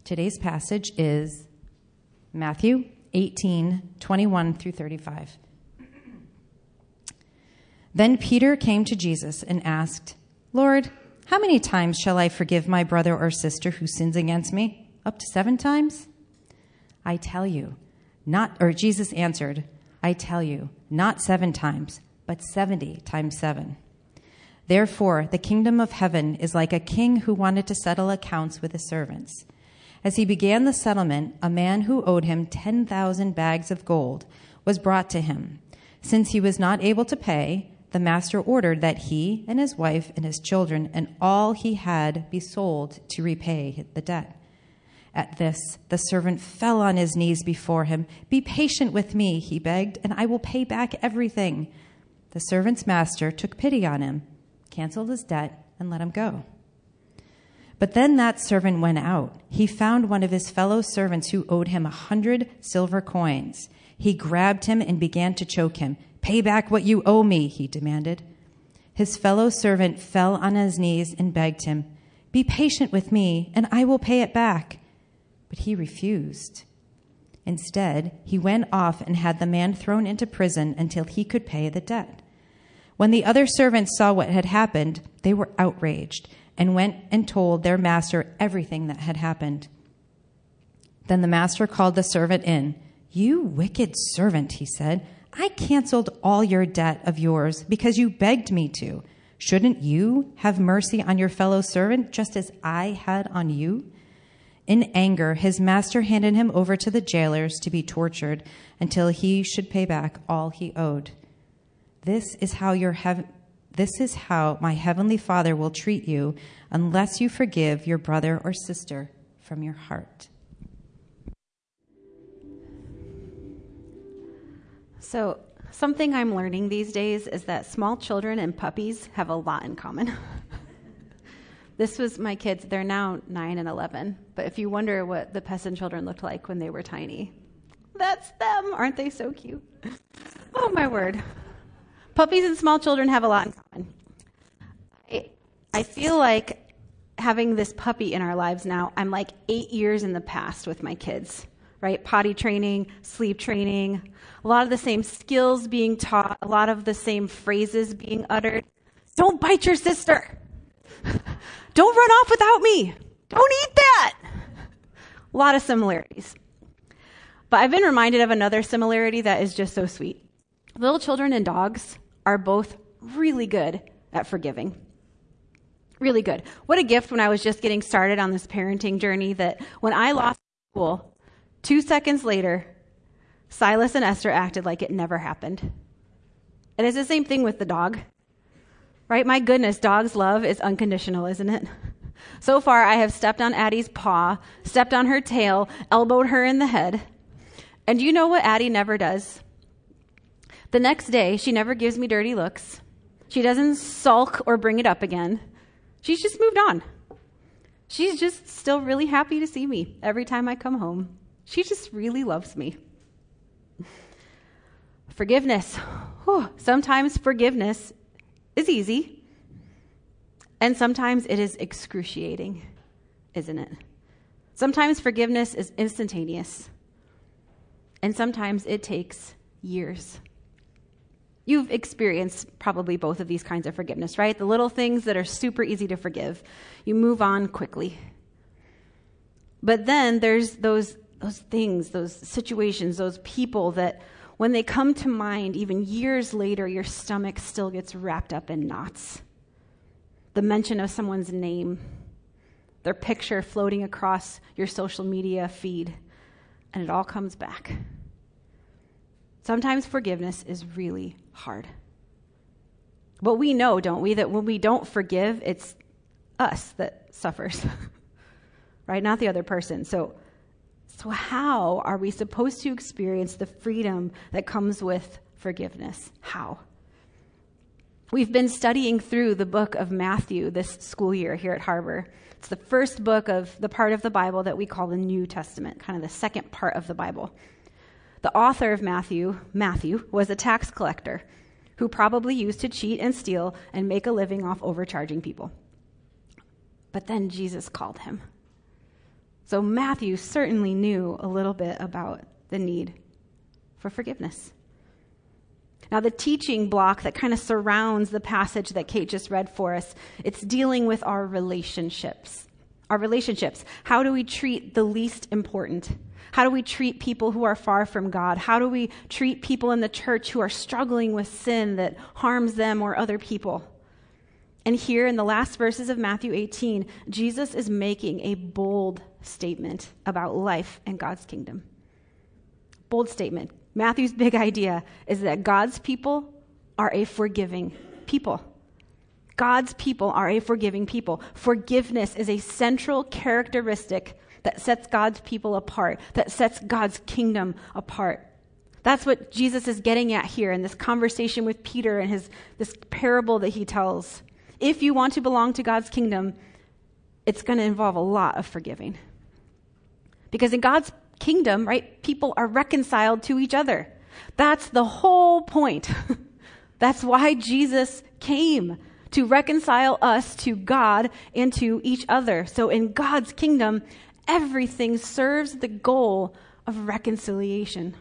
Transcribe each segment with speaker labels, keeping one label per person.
Speaker 1: Today's passage is Matthew 18:21 through 35. Then Peter came to Jesus and asked, "Lord, how many times shall I forgive my brother or sister who sins against me? Up to 7 times?" "I tell you, Jesus answered, "I tell you, not 7 times, but 70 times 7. Therefore, the kingdom of heaven is like a king who wanted to settle accounts with his servants. As he began the settlement, a man who owed him 10,000 bags of gold was brought to him. Since he was not able to pay, the master ordered that he and his wife and his children and all he had be sold to repay the debt. At this, the servant fell on his knees before him. 'Be patient with me,' he begged, 'and I will pay back everything.' The servant's master took pity on him, canceled his debt, and let him go. But then that servant went out. He found one of his fellow servants who owed him 100 silver coins. He grabbed him and began to choke him. 'Pay back what you owe me,' he demanded. His fellow servant fell on his knees and begged him, 'Be patient with me, and I will pay it back.' But he refused. Instead, he went off and had the man thrown into prison until he could pay the debt. When the other servants saw what had happened, they were outraged and went and told their master everything that had happened. Then the master called the servant in. 'You wicked servant,' he said, 'I canceled all your debt of yours because you begged me to. Shouldn't you have mercy on your fellow servant just as I had on you?' In anger, his master handed him over to the jailers to be tortured until he should pay back all he owed. This is how my heavenly Father will treat you unless you forgive your brother or sister from your heart."
Speaker 2: So, something I'm learning these days is that small children and puppies have a lot in common. This was my kids. They're now 9 and 11. But if you wonder what the Pessin children looked like when they were tiny, that's them. Aren't they so cute? Oh, my word. Puppies and small children have a lot in common. I feel like having this puppy in our lives now, I'm like 8 years in the past with my kids, right? Potty training, sleep training, a lot of the same skills being taught, a lot of the same phrases being uttered. Don't bite your sister. Don't run off without me. Don't eat that. A lot of similarities. But I've been reminded of another similarity that is just so sweet. Little children and dogs are both really good at forgiving. Really good. What a gift when I was just getting started on this parenting journey that when I lost school, 2 seconds later, Silas and Esther acted like it never happened. And it's the same thing with the dog. Right? My goodness, dog's love is unconditional, isn't it? So far, I have stepped on Addie's paw, stepped on her tail, elbowed her in the head. And you know what Addie never does? The next day, she never gives me dirty looks. She doesn't sulk or bring it up again. She's just moved on. She's just still really happy to see me every time I come home. She just really loves me. Forgiveness. Whew. Sometimes forgiveness is easy, and sometimes it is excruciating, isn't it? Sometimes forgiveness is instantaneous, and sometimes it takes years. You've experienced probably both of these kinds of forgiveness, right? The little things that are super easy to forgive. You move on quickly. But then there's those things, those situations, those people that when they come to mind, even years later, your stomach still gets wrapped up in knots. The mention of someone's name, their picture floating across your social media feed, and it all comes back. Sometimes forgiveness is really hard. But we know, don't we, that when we don't forgive, it's us that suffers, right? Not the other person. So how are we supposed to experience the freedom that comes with forgiveness? How? We've been studying through the book of Matthew this school year here at Harbor. It's the first book of the part of the Bible that we call the New Testament, kind of the second part of the Bible. The author of Matthew, was a tax collector who probably used to cheat and steal and make a living off overcharging people. But then Jesus called him. So Matthew certainly knew a little bit about the need for forgiveness. Now, the teaching block that kind of surrounds the passage that Kate just read for us, it's dealing with our relationships. Our relationships. How do we treat the least important? How do we treat people who are far from God? How do we treat people in the church who are struggling with sin that harms them or other people? And here in the last verses of Matthew 18, Jesus is making a bold statement about life and God's kingdom. Bold statement. Matthew's big idea is that God's people are a forgiving people. God's people are a forgiving people. Forgiveness is a central characteristic that sets God's people apart, that sets God's kingdom apart. That's what Jesus is getting at here in this conversation with Peter and this parable that he tells. If you want to belong to God's kingdom, it's going to involve a lot of forgiving. Because in God's kingdom, right, people are reconciled to each other. That's the whole point. That's why Jesus came, to reconcile us to God and to each other. So in God's kingdom, everything serves the goal of reconciliation.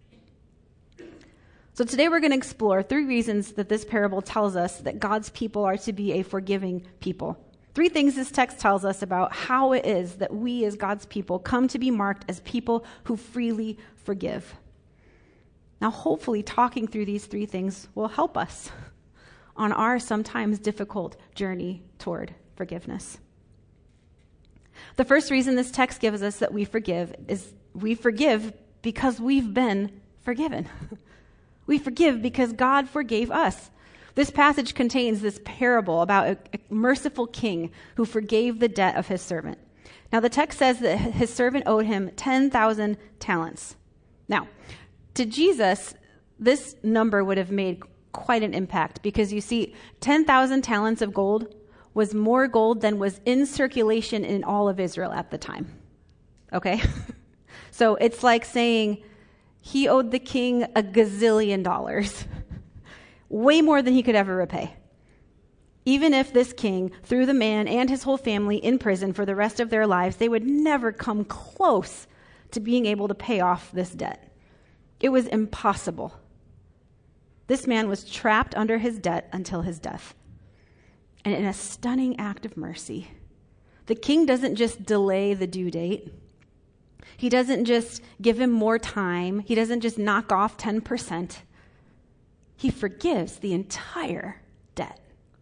Speaker 2: So today we're going to explore 3 reasons that this parable tells us that God's people are to be a forgiving people. 3 things this text tells us about how it is that we as God's people come to be marked as people who freely forgive. Now, hopefully talking through these 3 things will help us on our sometimes difficult journey toward forgiveness. The first reason this text gives us that we forgive is we forgive because we've been forgiven. We forgive because God forgave us. This passage contains this parable about a merciful king who forgave the debt of his servant. Now, the text says that his servant owed him 10,000 talents. Now, to Jesus, this number would have made quite an impact because you see, 10,000 talents of gold was more gold than was in circulation in all of Israel at the time. Okay? So it's like saying he owed the king $1 gazillion. Way more than he could ever repay. Even if this king threw the man and his whole family in prison for the rest of their lives, they would never come close to being able to pay off this debt. It was impossible. This man was trapped under his debt until his death. And in a stunning act of mercy, the king doesn't just delay the due date. He doesn't just give him more time. He doesn't just knock off 10%. He forgives the entire debt.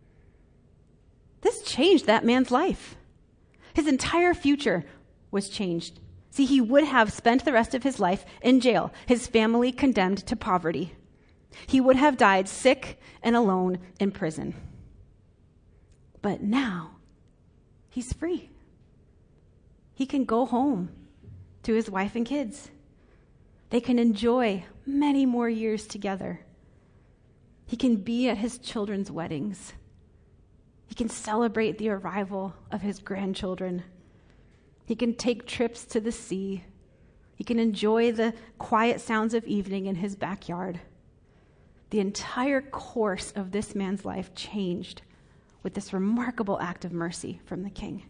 Speaker 2: This changed that man's life. His entire future was changed. See, he would have spent the rest of his life in jail, his family condemned to poverty. He would have died sick and alone in prison. But now, he's free. He can go home to his wife and kids. They can enjoy many more years together. He can be at his children's weddings. He can celebrate the arrival of his grandchildren. He can take trips to the sea. He can enjoy the quiet sounds of evening in his backyard. The entire course of this man's life changed with this remarkable act of mercy from the king.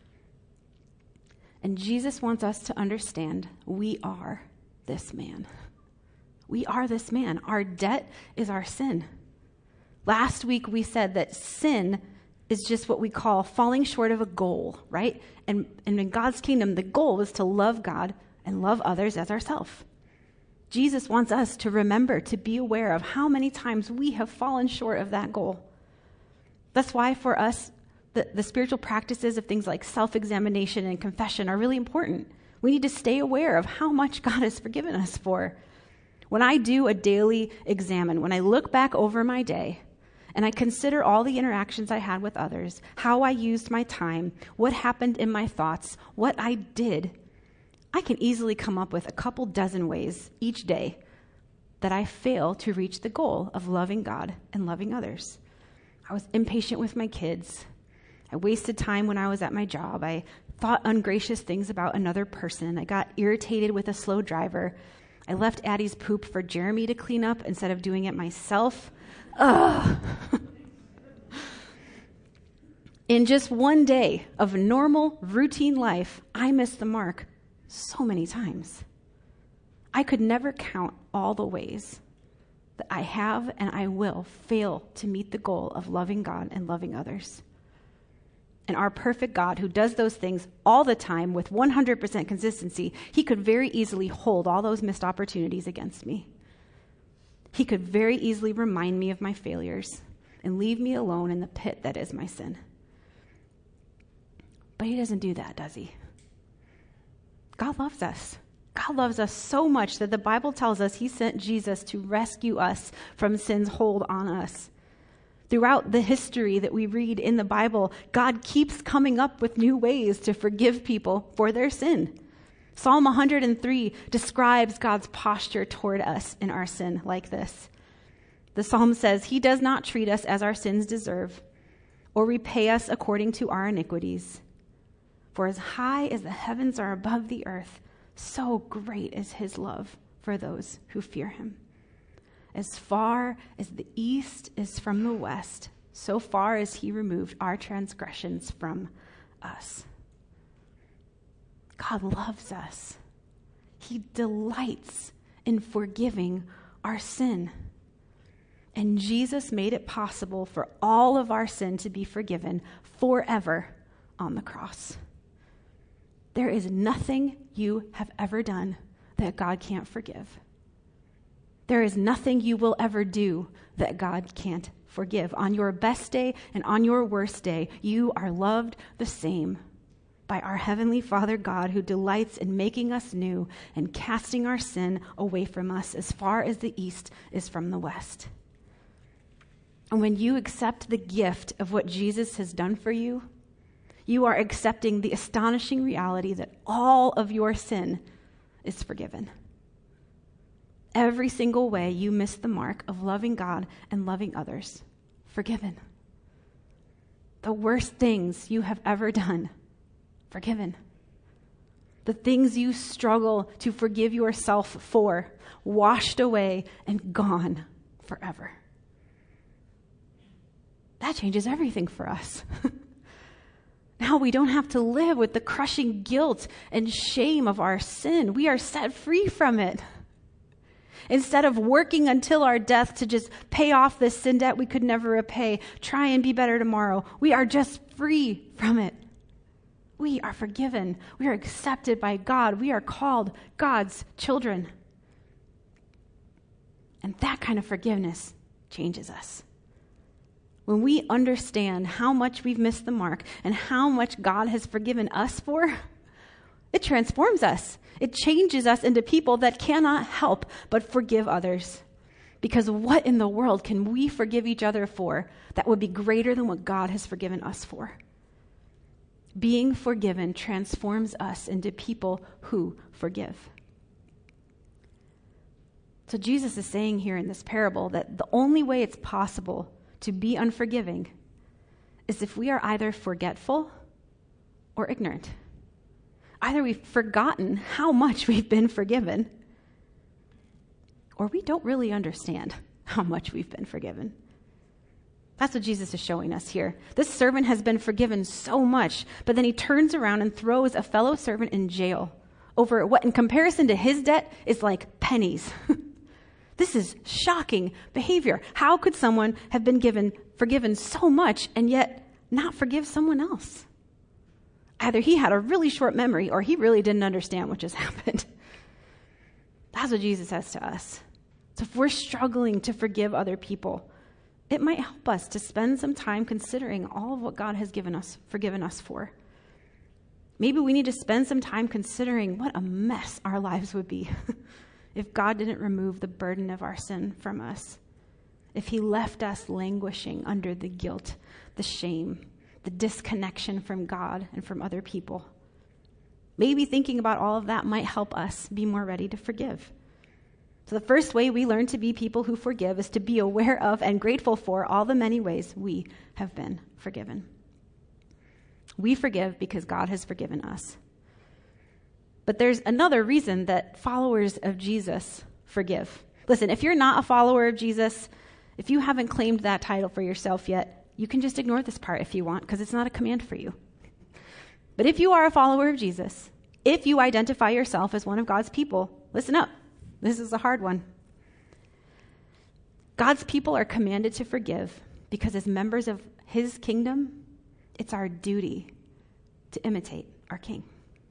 Speaker 2: And Jesus wants us to understand we are this man. We are this man. Our debt is our sin. Last week we said that sin is just what we call falling short of a goal, right? And in God's kingdom, the goal is to love God and love others as ourselves. Jesus wants us to remember, to be aware of how many times we have fallen short of that goal. That's why for us, the spiritual practices of things like self-examination and confession are really important. We need to stay aware of how much God has forgiven us for. When I do a daily examine, when I look back over my day, and I consider all the interactions I had with others, how I used my time, what happened in my thoughts, what I did, I can easily come up with a couple dozen ways each day that I fail to reach the goal of loving God and loving others. I was impatient with my kids. I wasted time when I was at my job. I thought ungracious things about another person. I got irritated with a slow driver. I left Addie's poop for Jeremy to clean up instead of doing it myself. Ugh. In just one day of normal, routine life, I missed the mark so many times. I could never count all the ways that I have and I will fail to meet the goal of loving God and loving others. And our perfect God, who does those things all the time with 100% consistency, he could very easily hold all those missed opportunities against me. He could very easily remind me of my failures and leave me alone in the pit that is my sin. But he doesn't do that, does he? God loves us. God loves us so much that the Bible tells us he sent Jesus to rescue us from sin's hold on us. Throughout the history that we read in the Bible, God keeps coming up with new ways to forgive people for their sin. Psalm 103 describes God's posture toward us in our sin like this. The psalm says, he does not treat us as our sins deserve or repay us according to our iniquities. For as high as the heavens are above the earth, so great is his love for those who fear him. As far as the east is from the west, so far as he removed our transgressions from us. God loves us. He delights in forgiving our sin. And Jesus made it possible for all of our sin to be forgiven forever on the cross. There is nothing you have ever done that God can't forgive. There is nothing you will ever do that God can't forgive. On your best day and on your worst day, you are loved the same by our Heavenly Father God, who delights in making us new and casting our sin away from us as far as the east is from the west. And when you accept the gift of what Jesus has done for you, you are accepting the astonishing reality that all of your sin is forgiven. Every single way you miss the mark of loving God and loving others, forgiven. The worst things you have ever done, forgiven. The things you struggle to forgive yourself for, washed away and gone forever. That changes everything for us. Now we don't have to live with the crushing guilt and shame of our sin. We are set free from it. Instead of working until our death to just pay off this sin debt we could never repay, try and be better tomorrow, we are just free from it. We are forgiven. We are accepted by God. We are called God's children. And that kind of forgiveness changes us. When we understand how much we've missed the mark and how much God has forgiven us for, it transforms us. It changes us into people that cannot help but forgive others. Because what in the world can we forgive each other for that would be greater than what God has forgiven us for? Being forgiven transforms us into people who forgive. So Jesus is saying here in this parable that the only way it's possible to be unforgiving is if we are either forgetful or ignorant. Either we've forgotten how much we've been forgiven, or we don't really understand how much we've been forgiven. That's what Jesus is showing us here. This servant has been forgiven so much, but then he turns around and throws a fellow servant in jail over what, in comparison to his debt, is like pennies. This is shocking behavior. How could someone have been forgiven so much and yet not forgive someone else? Either he had a really short memory or he really didn't understand what just happened. That's what Jesus says to us. So if we're struggling to forgive other people, it might help us to spend some time considering all of what God has forgiven us for. Maybe we need to spend some time considering what a mess our lives would be if God didn't remove the burden of our sin from us. If he left us languishing under the guilt, the shame, the disconnection from God and from other people. Maybe thinking about all of that might help us be more ready to forgive. So the first way we learn to be people who forgive is to be aware of and grateful for all the many ways we have been forgiven. We forgive because God has forgiven us. But there's another reason that followers of Jesus forgive. Listen, if you're not a follower of Jesus, if you haven't claimed that title for yourself yet, You can just ignore this part if you want, because it's not a command for you. But if you are a follower of Jesus, if you identify yourself as one of God's people, listen up. This is a hard one. God's people are commanded to forgive because as members of his kingdom, it's our duty to imitate our King.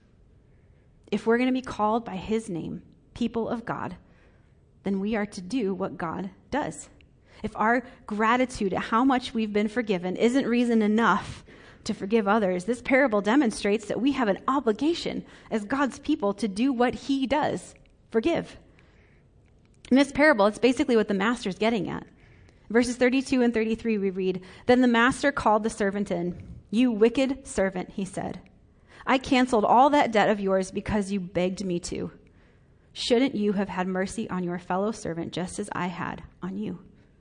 Speaker 2: If we're going to be called by his name, people of God, then we are to do what God does. If our gratitude at how much we've been forgiven isn't reason enough to forgive others, this parable demonstrates that we have an obligation as God's people to do what he does, forgive. In this parable, it's basically what the master's getting at. Verses 32 and 33, we read, "Then the master called the servant in. 'You wicked servant,' he said. 'I canceled all that debt of yours because you begged me to. Shouldn't you have had mercy on your fellow servant just as I had on you?'"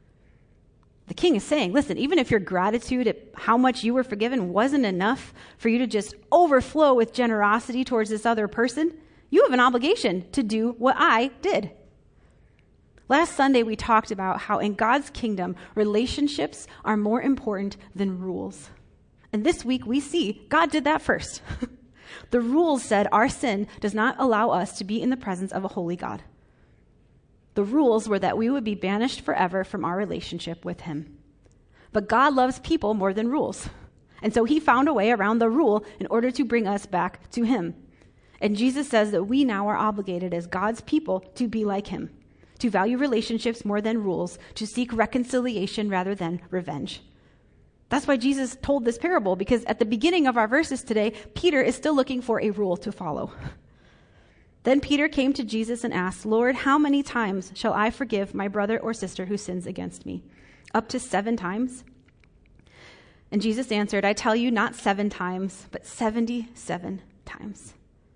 Speaker 2: The king is saying, listen, even if your gratitude at how much you were forgiven wasn't enough for you to just overflow with generosity towards this other person, you have an obligation to do what I did. Last Sunday, we talked about how in God's kingdom, relationships are more important than rules. And this week, we see God did that first. The rules said our sin does not allow us to be in the presence of a holy God. The rules were that we would be banished forever from our relationship with him. But God loves people more than rules. And so he found a way around the rule in order to bring us back to him. And Jesus says that we now are obligated as God's people to be like him, to value relationships more than rules, to seek reconciliation rather than revenge. That's why Jesus told this parable, because at the beginning of our verses today, Peter is still looking for a rule to follow. Then Peter came to Jesus and asked, "Lord, how many times shall I forgive my brother or sister who sins against me? Up to 7 times?" And Jesus answered, "I tell you, not 7 times, but 77 times."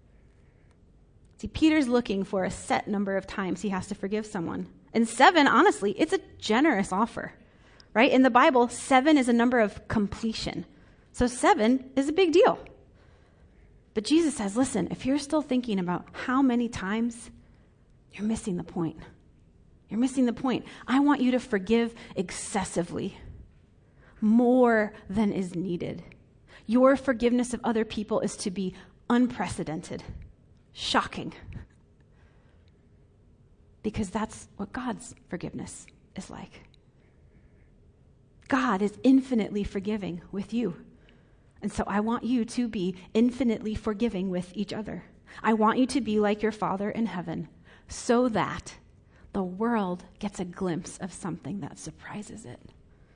Speaker 2: See, Peter's looking for a set number of times he has to forgive someone. And 7, honestly, it's a generous offer, right? In the Bible, 7 is a number of completion. So 7 is a big deal. But Jesus says, listen, if you're still thinking about how many times, you're missing the point. You're missing the point. I want you to forgive excessively, more than is needed. Your forgiveness of other people is to be unprecedented, shocking, because that's what God's forgiveness is like. God is infinitely forgiving with you. And so I want you to be infinitely forgiving with each other. I want you to be like your Father in heaven so that the world gets a glimpse of something that surprises it.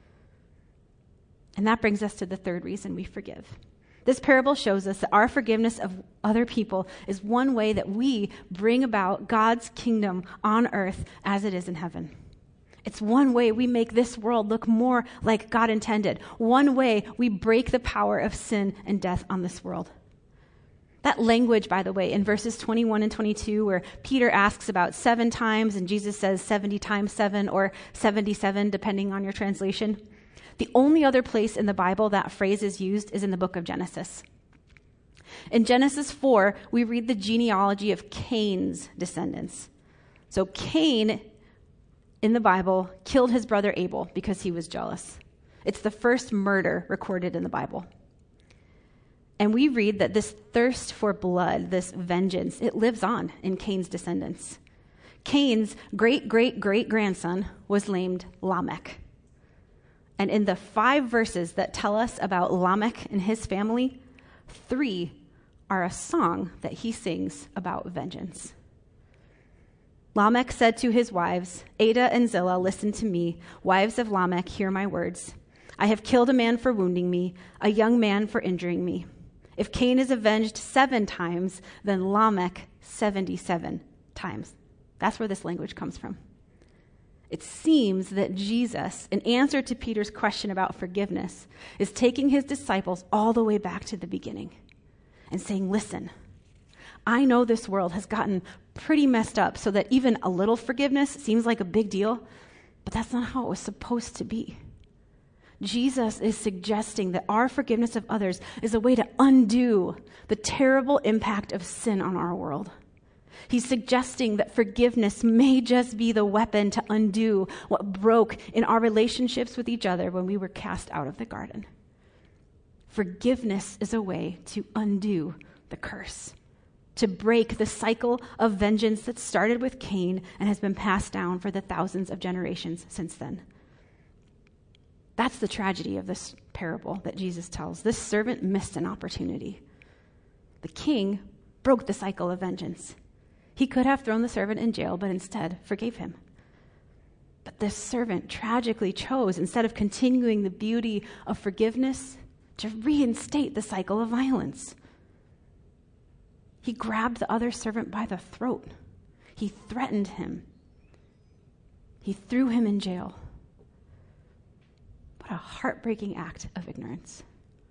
Speaker 2: And that brings us to the third reason we forgive. This parable shows us that our forgiveness of other people is one way that we bring about God's kingdom on earth as it is in heaven. It's one way we make this world look more like God intended. One way we break the power of sin and death on this world. That language, by the way, in verses 21 and 22, where Peter asks about 7 times and Jesus says 70 times 7 or 77, depending on your translation. The only other place in the Bible that phrase is used is in the book of Genesis. In Genesis 4, we read the genealogy of Cain's descendants. So Cain, in the Bible, killed his brother Abel because he was jealous. It's the first murder recorded in the Bible. And we read that this thirst for blood, this vengeance, it lives on in Cain's descendants. Cain's great-great-great-grandson was named Lamech. And in the 5 verses that tell us about Lamech and his family, 3 are a song that he sings about vengeance. Lamech said to his wives, "Ada and Zillah, listen to me. Wives of Lamech, hear my words. I have killed a man for wounding me, a young man for injuring me. If Cain is avenged 7 times, then Lamech 77 times." That's where this language comes from. It seems that Jesus, in answer to Peter's question about forgiveness, is taking his disciples all the way back to the beginning and saying, listen, I know this world has gotten pretty messed up so that even a little forgiveness seems like a big deal, but that's not how it was supposed to be. Jesus is suggesting that our forgiveness of others is a way to undo the terrible impact of sin on our world. He's suggesting that forgiveness may just be the weapon to undo what broke in our relationships with each other when we were cast out of the garden. Forgiveness is a way to undo the curse, to break the cycle of vengeance that started with Cain and has been passed down for the thousands of generations since then. That's the tragedy of this parable that Jesus tells. This servant missed an opportunity. The king broke the cycle of vengeance. He could have thrown the servant in jail, but instead forgave him. But this servant tragically chose, instead of continuing the beauty of forgiveness, to reinstate the cycle of violence. He grabbed the other servant by the throat. He threatened him. He threw him in jail. What a heartbreaking act of ignorance.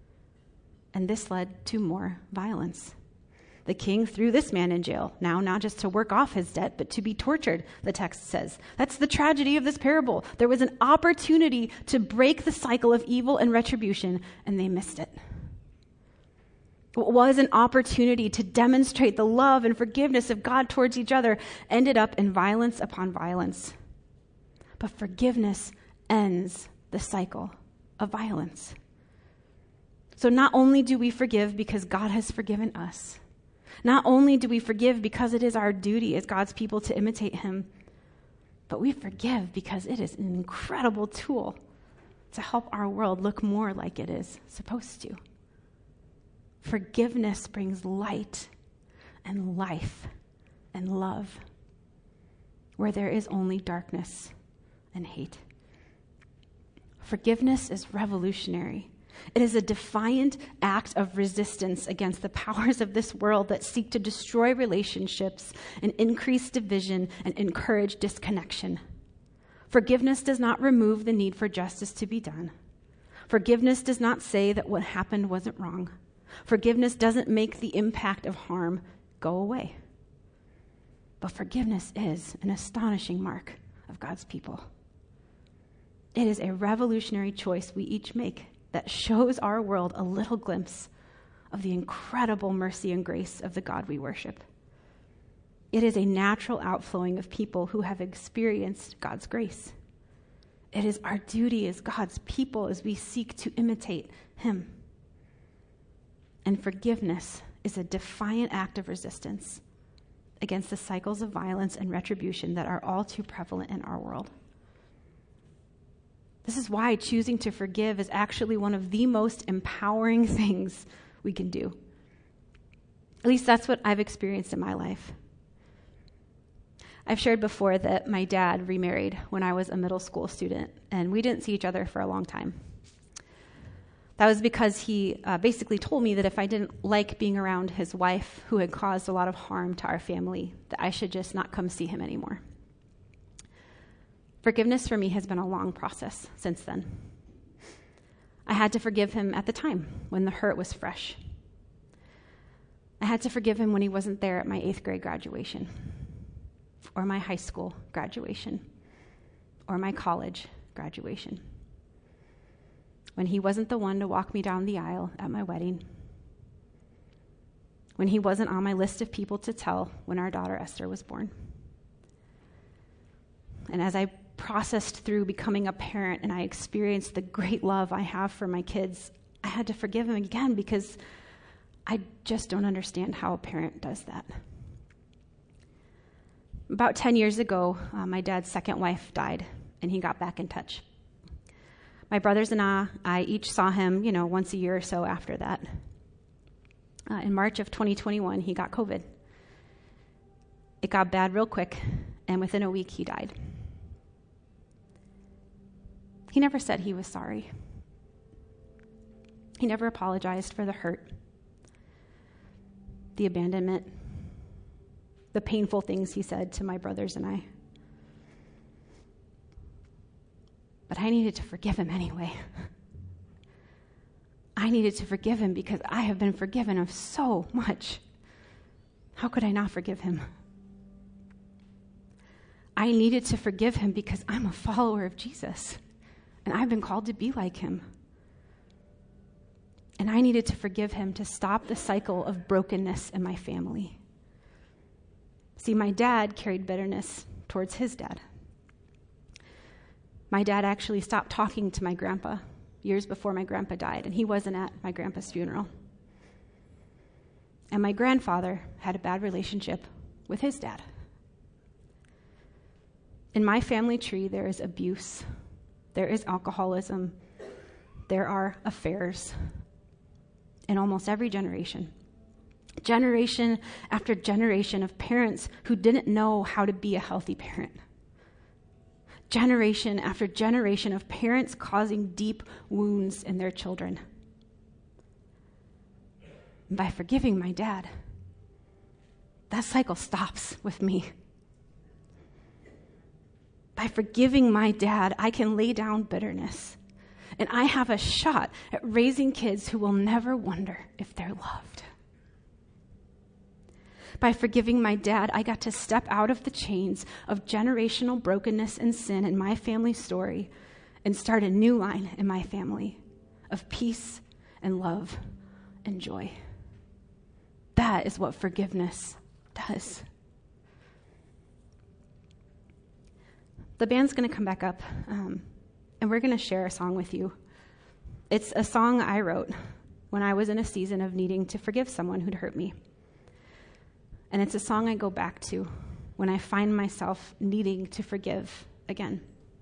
Speaker 2: And this led to more violence. The king threw this man in jail, now not just to work off his debt, but to be tortured, the text says. That's the tragedy of this parable. There was an opportunity to break the cycle of evil and retribution, and they missed it. What was an opportunity to demonstrate the love and forgiveness of God towards each other ended up in violence upon violence. But forgiveness ends the cycle of violence. So not only do we forgive because God has forgiven us, not only do we forgive because it is our duty as God's people to imitate him, but we forgive because it is an incredible tool to help our world look more like it is supposed to. Forgiveness brings light and life and love where there is only darkness and hate. Forgiveness is revolutionary. It is a defiant act of resistance against the powers of this world that seek to destroy relationships and increase division and encourage disconnection. Forgiveness does not remove the need for justice to be done. Forgiveness does not say that what happened wasn't wrong. Forgiveness doesn't make the impact of harm go away. But forgiveness is an astonishing mark of God's people. It is a revolutionary choice we each make that shows our world a little glimpse of the incredible mercy and grace of the God we worship. It is a natural outflowing of people who have experienced God's grace. It is our duty as God's people as we seek to imitate him. And forgiveness is a defiant act of resistance against the cycles of violence and retribution that are all too prevalent in our world. This is why choosing to forgive is actually one of the most empowering things we can do. At least that's what I've experienced in my life. I've shared before that my dad remarried when I was a middle school student, and we didn't see each other for a long time. That was because he basically told me that if I didn't like being around his wife, who had caused a lot of harm to our family, that I should just not come see him anymore. Forgiveness for me has been a long process since then. I had to forgive him at the time when the hurt was fresh. I had to forgive him when he wasn't there at my 8th grade graduation, or my high school graduation, or my college graduation. When he wasn't the one to walk me down the aisle at my wedding. When he wasn't on my list of people to tell when our daughter Esther was born. And as I processed through becoming a parent and I experienced the great love I have for my kids, I had to forgive him again because I just don't understand how a parent does that. About 10 years ago, my dad's second wife died, and he got back in touch. My brothers and I each saw him, once a year or so after that. In March of 2021, he got COVID. It got bad real quick, and within a week, he died. He never said he was sorry. He never apologized for the hurt, the abandonment, the painful things he said to my brothers and I. But I needed to forgive him anyway. I needed to forgive him because I have been forgiven of so much. How could I not forgive him? I needed to forgive him because I'm a follower of Jesus, and I've been called to be like him. And I needed to forgive him to stop the cycle of brokenness in my family. See, my dad carried bitterness towards his dad. My dad actually stopped talking to my grandpa years before my grandpa died, and he wasn't at my grandpa's funeral. And my grandfather had a bad relationship with his dad. In my family tree, there is abuse, there is alcoholism, there are affairs in almost every generation. Generation after generation of parents who didn't know how to be a healthy parent. Generation after generation of parents causing deep wounds in their children. And by forgiving my dad, that cycle stops with me. By forgiving my dad, I can lay down bitterness. And I have a shot at raising kids who will never wonder if they're loved. By forgiving my dad, I got to step out of the chains of generational brokenness and sin in my family story and start a new line in my family of peace and love and joy. That is what forgiveness does. The band's going to come back up, and we're going to share a song with you. It's a song I wrote when I was in a season of needing to forgive someone who'd hurt me. And it's a song I go back to when I find myself needing to forgive again.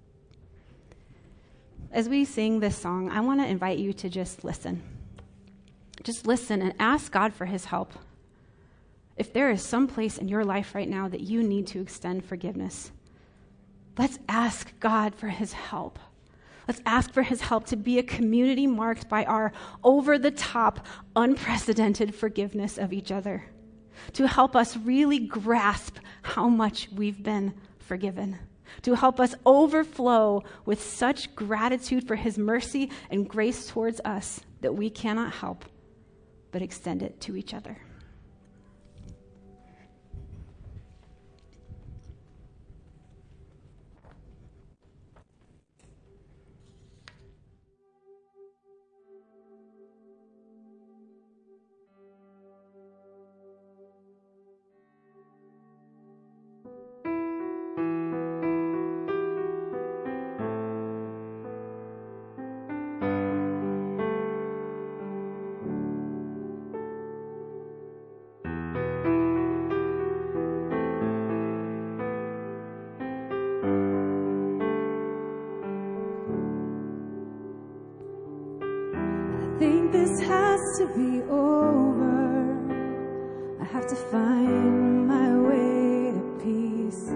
Speaker 2: As we sing this song, I want to invite you to just listen. Just listen and ask God for his help. If there is some place in your life right now that you need to extend forgiveness, let's ask God for his help. Let's ask for his help to be a community marked by our over-the-top, unprecedented forgiveness of each other, to help us really grasp how much we've been forgiven, to help us overflow with such gratitude for his mercy and grace towards us that we cannot help but extend it to each other.
Speaker 3: This has to be over. I have to find my way to peace.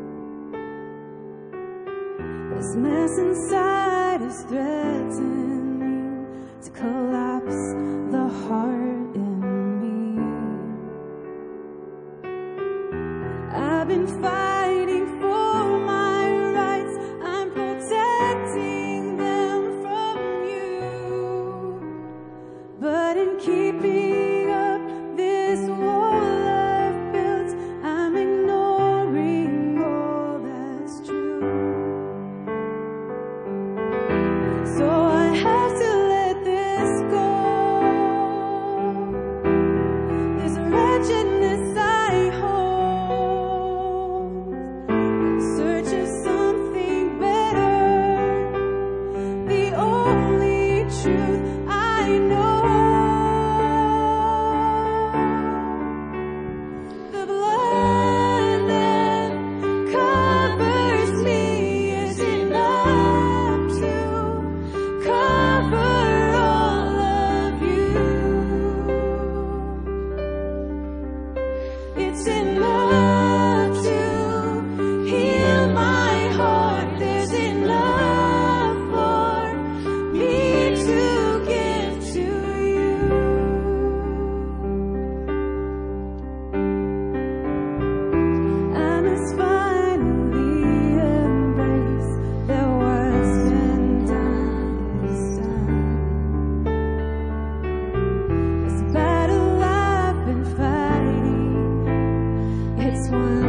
Speaker 3: This mess inside is threatening to collapse the heart in me. I've been fighting for my rights. I'm protecting them from you. But in keeping up this wall I've built, I'm ignoring all that's true. So I have to let this go. This wretchedness I hold in search of something better, the only truth I know. It's one